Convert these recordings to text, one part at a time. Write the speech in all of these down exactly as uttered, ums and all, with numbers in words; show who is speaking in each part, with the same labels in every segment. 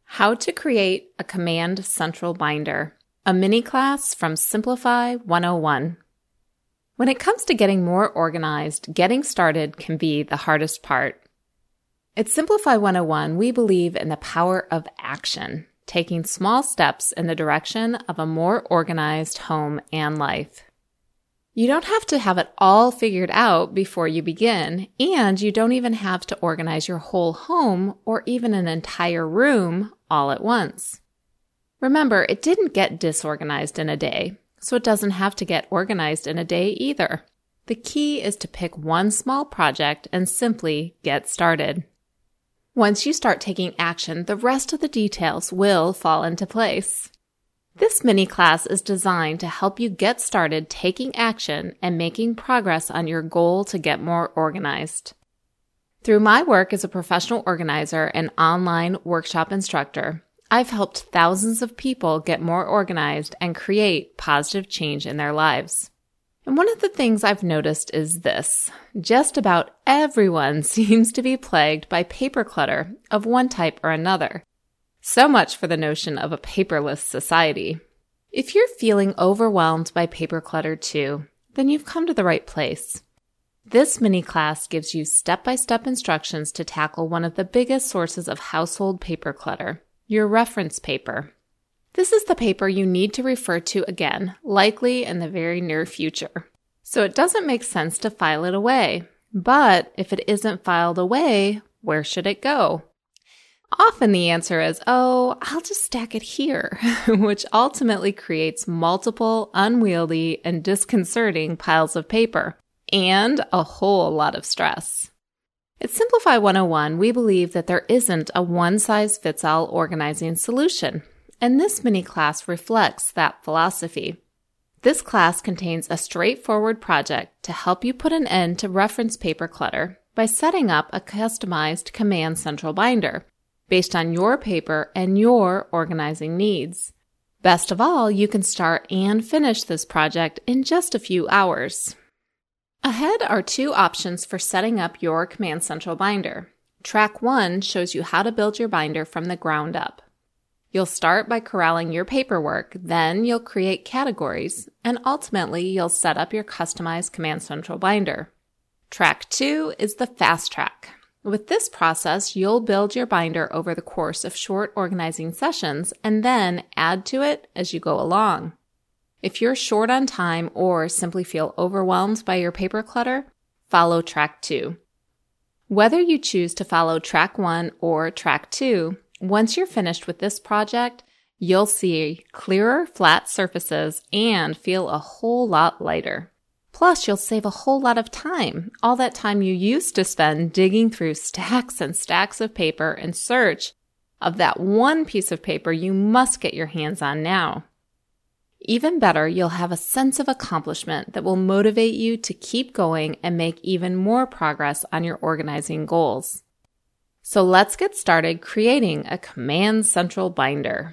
Speaker 1: How to create a Command Central binder, a mini class from Simplify one oh one. When it comes to getting more organized, getting started can be the hardest part. At Simplify one oh one, we believe in the power of action, taking small steps in the direction of a more organized home and life. You don't have to have it all figured out before you begin, and you don't even have to organize your whole home or even an entire room all at once. Remember, it didn't get disorganized in a day, so it doesn't have to get organized in a day either. The key is to pick one small project and simply get started. Once you start taking action, the rest of the details will fall into place. This mini class is designed to help you get started taking action and making progress on your goal to get more organized. Through my work as a professional organizer and online workshop instructor, I've helped thousands of people get more organized and create positive change in their lives. And one of the things I've noticed is this: just about everyone seems to be plagued by paper clutter of one type or another. So much for the notion of a paperless society. If you're feeling overwhelmed by paper clutter too, then you've come to the right place. This mini class gives you step-by-step instructions to tackle one of the biggest sources of household paper clutter, your reference paper. This is the paper you need to refer to again, likely in the very near future. So it doesn't make sense to file it away. But if it isn't filed away, where should it go? Often the answer is, oh, I'll just stack it here, which ultimately creates multiple unwieldy and disconcerting piles of paper and a whole lot of stress. At Simplify one oh one, we believe that there isn't a one-size-fits-all organizing solution, and this mini class reflects that philosophy. This class contains a straightforward project to help you put an end to reference paper clutter by setting up a customized Command Central binder based on your paper and your organizing needs. Best of all, you can start and finish this project in just a few hours. Ahead are two options for setting up your Command Central binder. Track one shows you how to build your binder from the ground up. You'll start by corralling your paperwork, then you'll create categories, and ultimately you'll set up your customized Command Central binder. Track two is the fast track. With this process, you'll build your binder over the course of short organizing sessions and then add to it as you go along. If you're short on time or simply feel overwhelmed by your paper clutter, follow track two. Whether you choose to follow track one or track two, once you're finished with this project, you'll see clearer, flat surfaces and feel a whole lot lighter. Plus, you'll save a whole lot of time, all that time you used to spend digging through stacks and stacks of paper in search of that one piece of paper you must get your hands on now. Even better, you'll have a sense of accomplishment that will motivate you to keep going and make even more progress on your organizing goals. So let's get started creating a Command Central binder.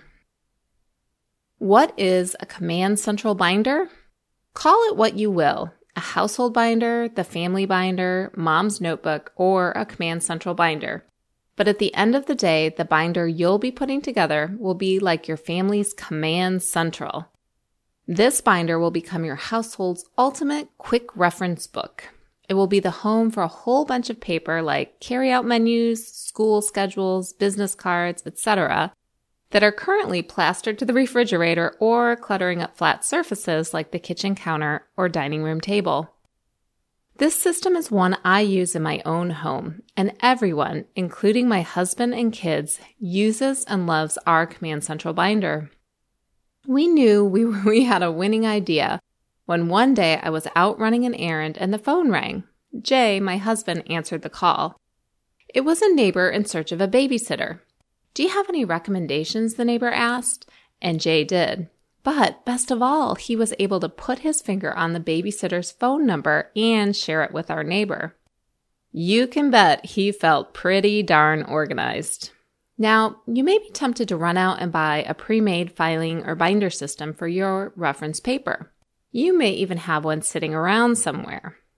Speaker 1: What is a Command Central binder? Call it what you will, a household binder, the family binder, mom's notebook, or a Command Central binder. But at the end of the day, the binder you'll be putting together will be like your family's Command Central. This binder will become your household's ultimate quick reference book. It will be the home for a whole bunch of paper like carry-out menus, school schedules, business cards, et cetera, that are currently plastered to the refrigerator or cluttering up flat surfaces like the kitchen counter or dining room table. This system is one I use in my own home, and everyone, including my husband and kids, uses and loves our Command Central binder. We knew we, we had a winning idea when one day I was out running an errand and the phone rang. Jay, my husband, answered the call. It was a neighbor in search of a babysitter. Do you have any recommendations? The neighbor asked, and Jay did. But best of all, he was able to put his finger on the babysitter's phone number and share it with our neighbor. You can bet he felt pretty darn organized. Now, you may be tempted to run out and buy a pre-made filing or binder system for your reference paper. You may even have one sitting around somewhere.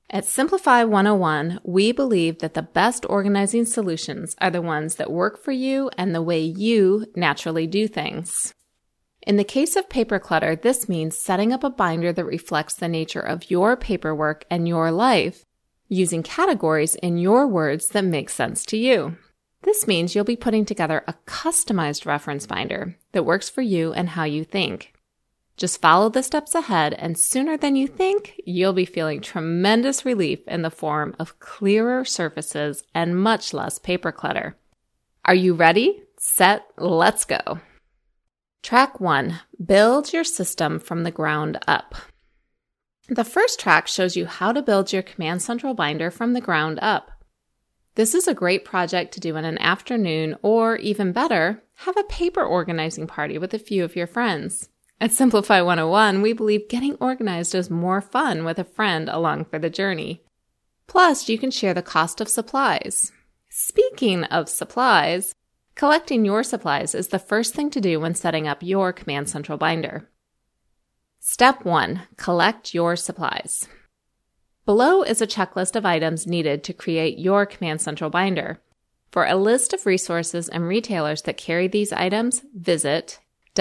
Speaker 1: At Simplify one oh one, we believe that the best organizing solutions are the ones that work for you and the way you naturally do things. In the case of paper clutter, this means setting up a binder that reflects the nature of your paperwork and your life, using categories in your words that make sense to you. This means you'll be putting together a customized reference binder that works for you and how you think. Just follow the steps ahead, and sooner than you think, you'll be feeling tremendous relief in the form of clearer surfaces and much less paper clutter. Are you ready? Set, let's go. Track one, build your system from the ground up. The first track shows you how to build your Command Central binder from the ground up. This is a great project to do in an afternoon, or even better, have a paper organizing party with a few of your friends. At Simplify one oh one, we believe getting organized is more fun with a friend along for the journey. Plus, you can share the cost of supplies. Speaking of supplies, collecting your supplies is the first thing to do when setting up your Command Central binder. Step one, collect your supplies. Below is a checklist of items needed to create your Command Central binder. For a list of resources and retailers that carry these items, visit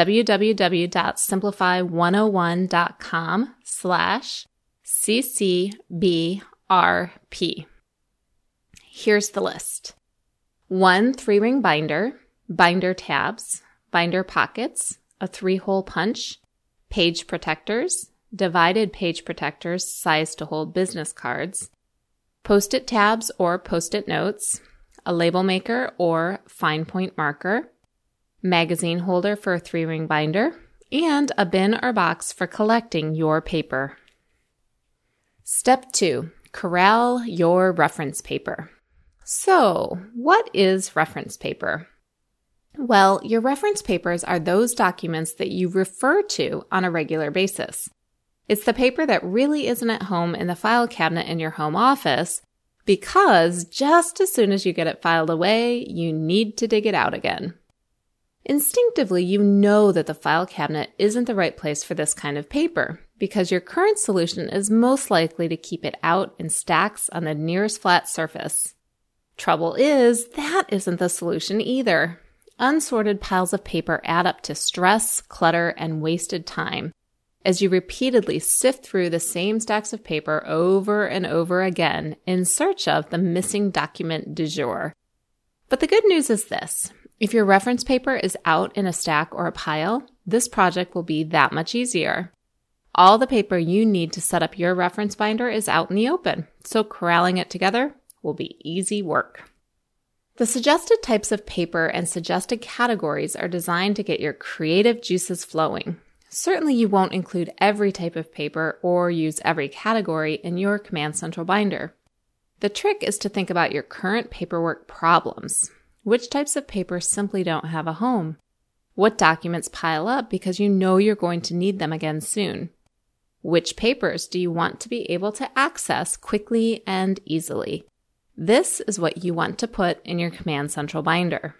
Speaker 1: www.simplify101.com slash ccbrp. Here's the list. One three-ring binder, binder tabs, binder pockets, a three-hole punch, page protectors, divided page protectors sized to hold business cards, post-it tabs or post-it notes, a label maker or fine point marker, magazine holder for a three-ring binder, and a bin or box for collecting your paper. Step two, corral your reference paper. So, what is reference paper? Well, your reference papers are those documents that you refer to on a regular basis. It's the paper that really isn't at home in the file cabinet in your home office, because just as soon as you get it filed away, you need to dig it out again. Instinctively, you know that the file cabinet isn't the right place for this kind of paper, because your current solution is most likely to keep it out in stacks on the nearest flat surface. Trouble is, that isn't the solution either. Unsorted piles of paper add up to stress, clutter, and wasted time as you repeatedly sift through the same stacks of paper over and over again in search of the missing document du jour. But the good news is this. If your reference paper is out in a stack or a pile, this project will be that much easier. All the paper you need to set up your reference binder is out in the open, so corralling it together will be easy work. The suggested types of paper and suggested categories are designed to get your creative juices flowing. Certainly you won't include every type of paper or use every category in your Command Central binder. The trick is to think about your current paperwork problems. Which types of paper simply don't have a home? What documents pile up because you know you're going to need them again soon? Which papers do you want to be able to access quickly and easily? This is what you want to put in your Command Central binder.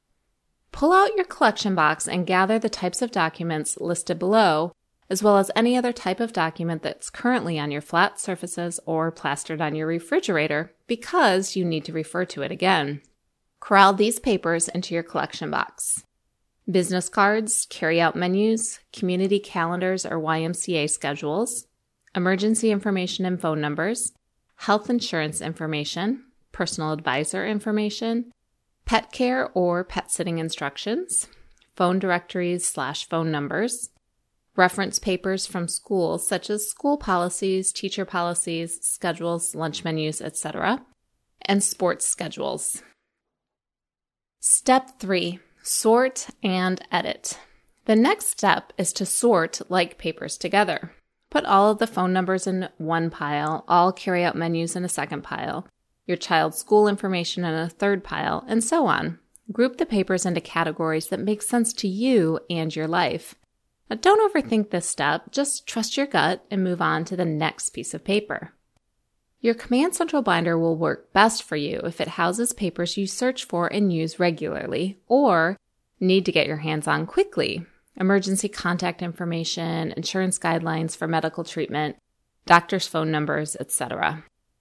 Speaker 1: Pull out your collection box and gather the types of documents listed below, as well as any other type of document that's currently on your flat surfaces or plastered on your refrigerator because you need to refer to it again. Corral these papers into your collection box. Business cards, carry-out menus, community calendars or Y M C A schedules, emergency information and phone numbers, health insurance information, personal advisor information, pet care or pet sitting instructions, phone directories slash phone numbers, reference papers from schools such as school policies, teacher policies, schedules, lunch menus, et cetera, and sports schedules. Step three, sort and edit. The next step is to sort like papers together. Put all of the phone numbers in one pile, all carry-out menus in a second pile, your child's school information in a third pile, and so on. Group the papers into categories that make sense to you and your life. Now, don't overthink this step, just trust your gut and move on to the next piece of paper. Your Command Central binder will work best for you if it houses papers you search for and use regularly, or need to get your hands on quickly. Emergency contact information, insurance guidelines for medical treatment, doctor's phone numbers, et cetera.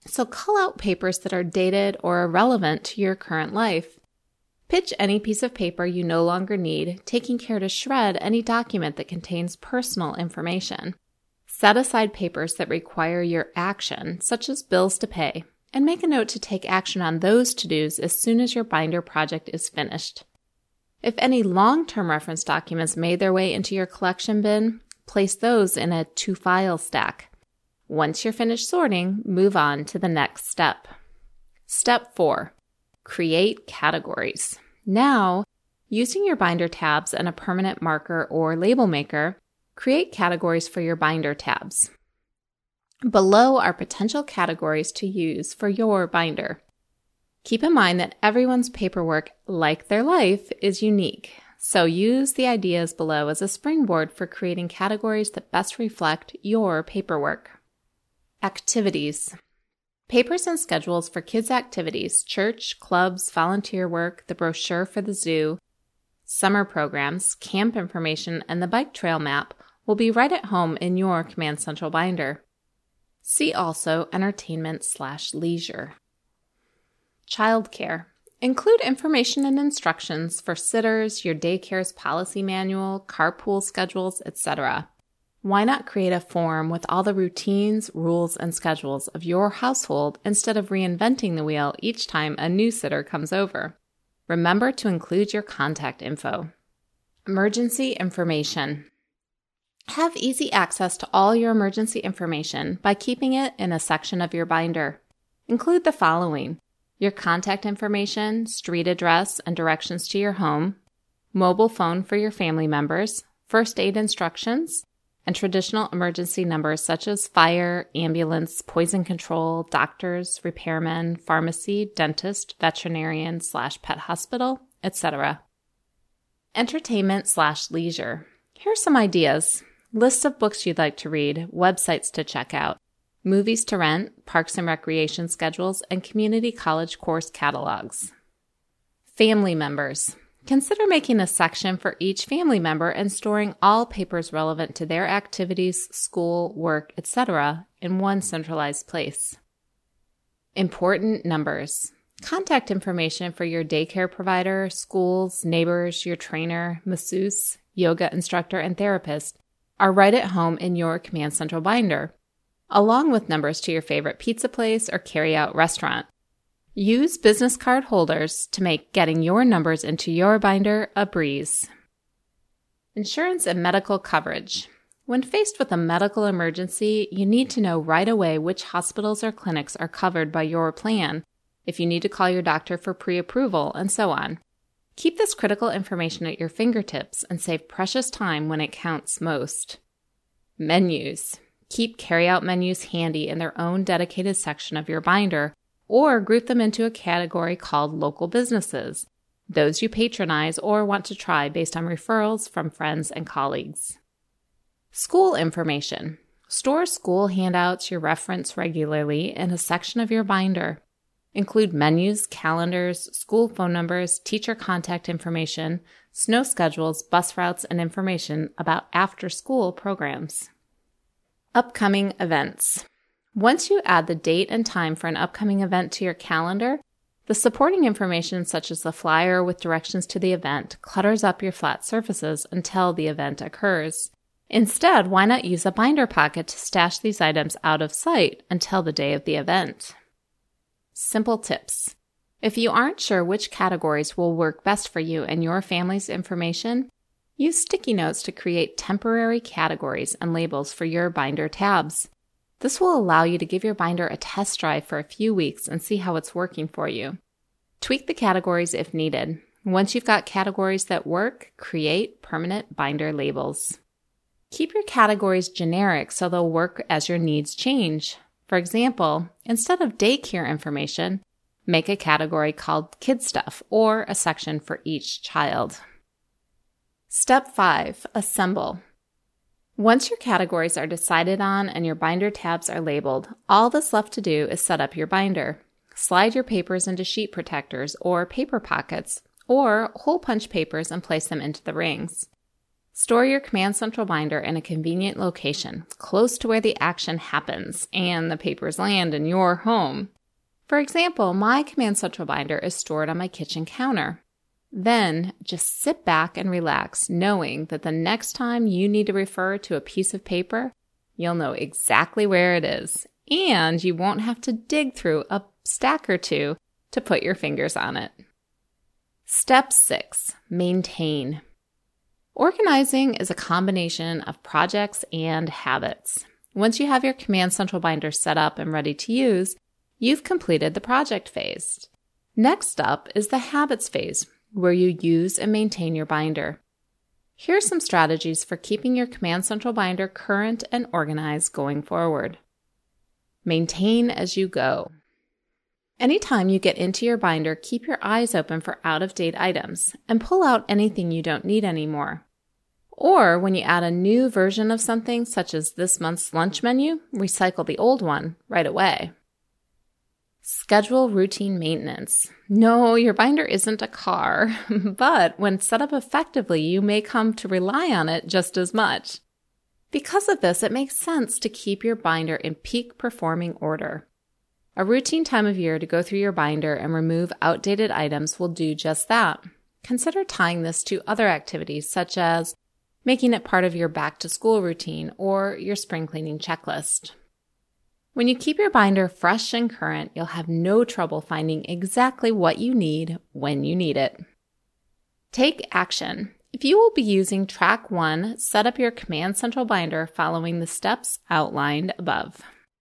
Speaker 1: So cull out papers that are dated or irrelevant to your current life. Pitch any piece of paper you no longer need, taking care to shred any document that contains personal information. Set aside papers that require your action, such as bills to pay, and make a note to take action on those to-dos as soon as your binder project is finished. If any long-term reference documents made their way into your collection bin, place those in a to-file stack. Once you're finished sorting, move on to the next step. Step four. Create categories. Now, using your binder tabs and a permanent marker or label maker, create categories for your binder tabs. Below are potential categories to use for your binder. Keep in mind that everyone's paperwork, like their life, is unique, so use the ideas below as a springboard for creating categories that best reflect your paperwork. Activities. Papers and schedules for kids' activities, church, clubs, volunteer work, the brochure for the zoo, summer programs, camp information, and the bike trail map will be right at home in your Command Central binder. See also entertainment slash leisure. Childcare. Include information and instructions for sitters, your daycare's policy manual, carpool schedules, et cetera. Why not create a form with all the routines, rules, and schedules of your household instead of reinventing the wheel each time a new sitter comes over? Remember to include your contact info. Emergency information. Have easy access to all your emergency information by keeping it in a section of your binder. Include the following: your contact information, street address, and directions to your home, mobile phone for your family members, first aid instructions, and traditional emergency numbers such as fire, ambulance, poison control, doctors, repairmen, pharmacy, dentist, veterinarian slash pet hospital, et cetera. Entertainment slash leisure. Here are some ideas. Lists of books you'd like to read, websites to check out, movies to rent, parks and recreation schedules, and community college course catalogs. Family members. Consider making a section for each family member and storing all papers relevant to their activities, school, work, et cetera in one centralized place. Important numbers. Contact information for your daycare provider, schools, neighbors, your trainer, masseuse, yoga instructor, and therapist are right at home in your Command Central binder, along with numbers to your favorite pizza place or carry-out restaurant. Use business card holders to make getting your numbers into your binder a breeze. Insurance and medical coverage. When faced with a medical emergency, you need to know right away which hospitals or clinics are covered by your plan, if you need to call your doctor for pre-approval, and so on. Keep this critical information at your fingertips and save precious time when it counts most. Menus. Keep carry-out menus handy in their own dedicated section of your binder, or group them into a category called local businesses, those you patronize or want to try based on referrals from friends and colleagues. School information. Store school handouts you reference regularly in a section of your binder. Include menus, calendars, school phone numbers, teacher contact information, snow schedules, bus routes, and information about after-school programs. Upcoming events. Once you add the date and time for an upcoming event to your calendar, the supporting information such as the flyer with directions to the event clutters up your flat surfaces until the event occurs. Instead, why not use a binder pocket to stash these items out of sight until the day of the event? Simple tips. If you aren't sure which categories will work best for you and your family's information, use sticky notes to create temporary categories and labels for your binder tabs. This will allow you to give your binder a test drive for a few weeks and see how it's working for you. Tweak the categories if needed. Once you've got categories that work, create permanent binder labels. Keep your categories generic so they'll work as your needs change. For example, instead of daycare information, make a category called Kid Stuff or a section for each child. Step five. Assemble. Once your categories are decided on and your binder tabs are labeled, all that's left to do is set up your binder. Slide your papers into sheet protectors or paper pockets, or hole punch papers and place them into the rings. Store your Command Central binder in a convenient location, close to where the action happens and the papers land in your home. For example, my Command Central binder is stored on my kitchen counter. Then, just sit back and relax, knowing that the next time you need to refer to a piece of paper, you'll know exactly where it is, and you won't have to dig through a stack or two to put your fingers on it. Step six, maintain. Organizing is a combination of projects and habits. Once you have your Command Central binder set up and ready to use, you've completed the project phase. Next up is the habits phase, where you use and maintain your binder. Here are some strategies for keeping your Command Central binder current and organized going forward. Maintain as you go. Anytime you get into your binder, keep your eyes open for out-of-date items and pull out anything you don't need anymore. Or when you add a new version of something, such as this month's lunch menu, recycle the old one right away. Schedule routine maintenance. No, your binder isn't a car, but when set up effectively, you may come to rely on it just as much. Because of this, it makes sense to keep your binder in peak performing order. A routine time of year to go through your binder and remove outdated items will do just that. Consider tying this to other activities such as making it part of your back-to-school routine or your spring cleaning checklist. When you keep your binder fresh and current, you'll have no trouble finding exactly what you need when you need it. Take action. If you will be using Track one, set up your Command Central binder following the steps outlined above.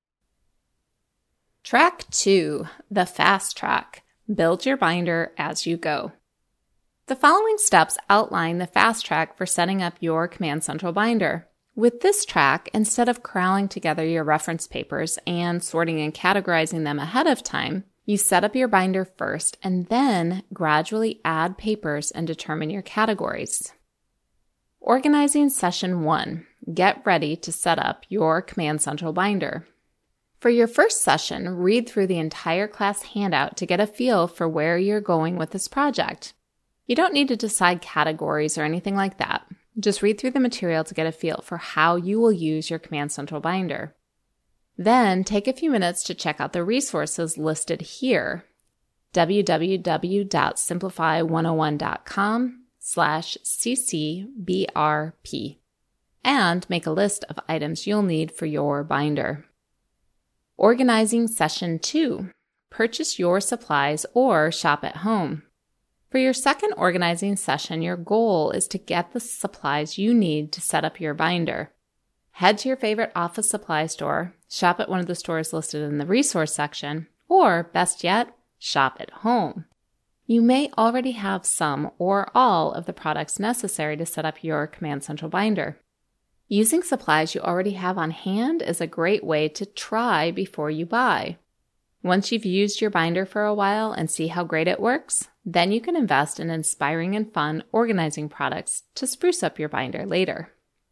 Speaker 1: Track two, the fast track. Build your binder as you go. The following steps outline the fast track for setting up your Command Central binder. With this track, instead of corralling together your reference papers and sorting and categorizing them ahead of time, you set up your binder first and then gradually add papers and determine your categories. Organizing Session one. Get ready to set up your Command Central binder. For your first session, read through the entire class handout to get a feel for where you're going with this project. You don't need to decide categories or anything like that. Just read through the material to get a feel for how you will use your Command Central binder. Then take a few minutes to check out the resources listed here, w w w dot simplify one oh one dot com slash c c b r p, and make a list of items you'll need for your binder. Organizing Session two. Purchase your supplies or shop at home. For your second organizing session, your goal is to get the supplies you need to set up your binder. Head to your favorite office supply store, shop at one of the stores listed in the resource section, or best yet, shop at home. You may already have some or all of the products necessary to set up your Command Central binder. Using supplies you already have on hand is a great way to try before you buy. Once you've used your binder for a while and see how great it works, then you can invest in inspiring and fun organizing products to spruce up your binder later.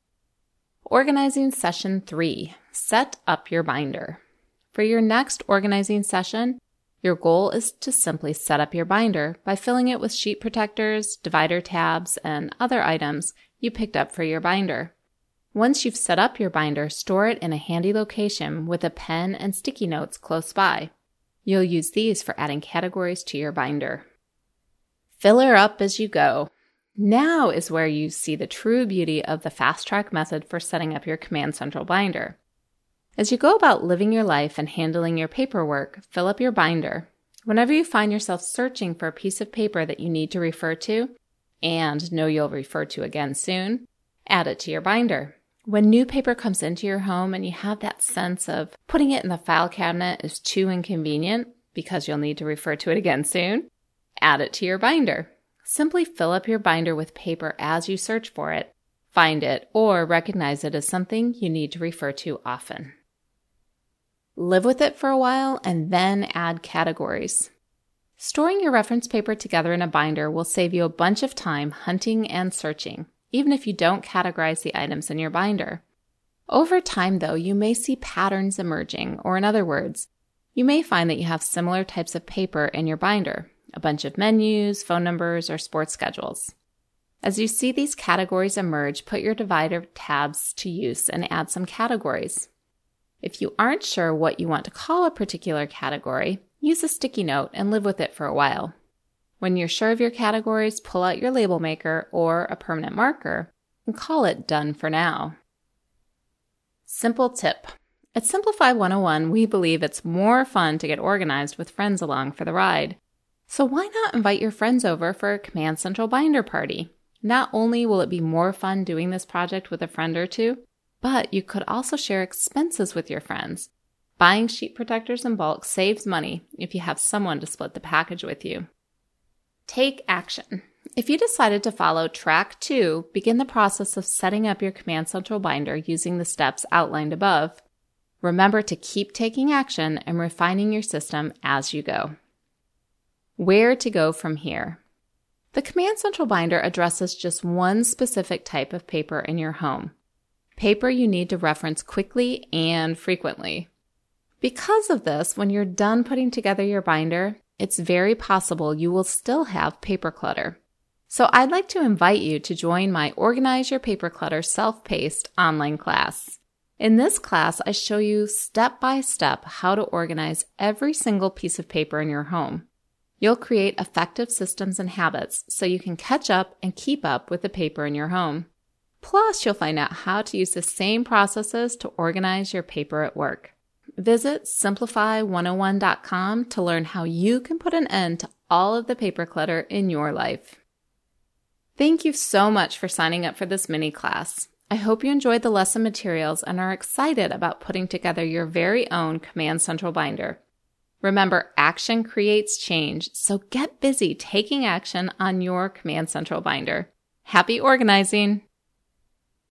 Speaker 1: Organizing Session three. Set up your binder. For your next organizing session, your goal is to simply set up your binder by filling it with sheet protectors, divider tabs, and other items you picked up for your binder. Once you've set up your binder, store it in a handy location with a pen and sticky notes close by. You'll use these for adding categories to your binder. Fill her up as you go. Now is where you see the true beauty of the fast track method for setting up your Command Central binder. As you go about living your life and handling your paperwork, fill up your binder. Whenever you find yourself searching for a piece of paper that you need to refer to, and know you'll refer to again soon, add it to your binder. When new paper comes into your home and you have that sense of putting it in the file cabinet is too inconvenient because you'll need to refer to it again soon, add it to your binder. Simply fill up your binder with paper as you search for it, find it, or recognize it as something you need to refer to often. Live with it for a while and then add categories. Storing your reference paper together in a binder will save you a bunch of time hunting and searching, even if you don't categorize the items in your binder. Over time, though, you may see patterns emerging, or in other words, you may find that you have similar types of paper in your binder, a bunch of menus, phone numbers, or sports schedules. As you see these categories emerge, put your divider tabs to use and add some categories. If you aren't sure what you want to call a particular category, use a sticky note and live with it for a while. When you're sure of your categories, pull out your label maker or a permanent marker and call it Done for Now. Simple tip. At Simplify one oh one, we believe it's more fun to get organized with friends along for the ride. So why not invite your friends over for a Command Central binder party? Not only will it be more fun doing this project with a friend or two, but you could also share expenses with your friends. Buying sheet protectors in bulk saves money if you have someone to split the package with you. Take action. If you decided to follow track two, begin the process of setting up your Command Central binder using the steps outlined above. Remember to keep taking action and refining your system as you go. Where to go from here? The Command Central binder addresses just one specific type of paper in your home. Paper you need to reference quickly and frequently. Because of this, when you're done putting together your binder, it's very possible you will still have paper clutter. So I'd like to invite you to join my Organize Your Paper Clutter self-paced online class. In this class, I show you step by step how to organize every single piece of paper in your home. You'll create effective systems and habits so you can catch up and keep up with the paper in your home. Plus, you'll find out how to use the same processes to organize your paper at work. Visit simplify one oh one dot com to learn how you can put an end to all of the paper clutter in your life. Thank you so much for signing up for this mini class. I hope you enjoyed the lesson materials and are excited about putting together your very own Command Central binder. Remember, action creates change, so get busy taking action on your Command Central binder. Happy organizing!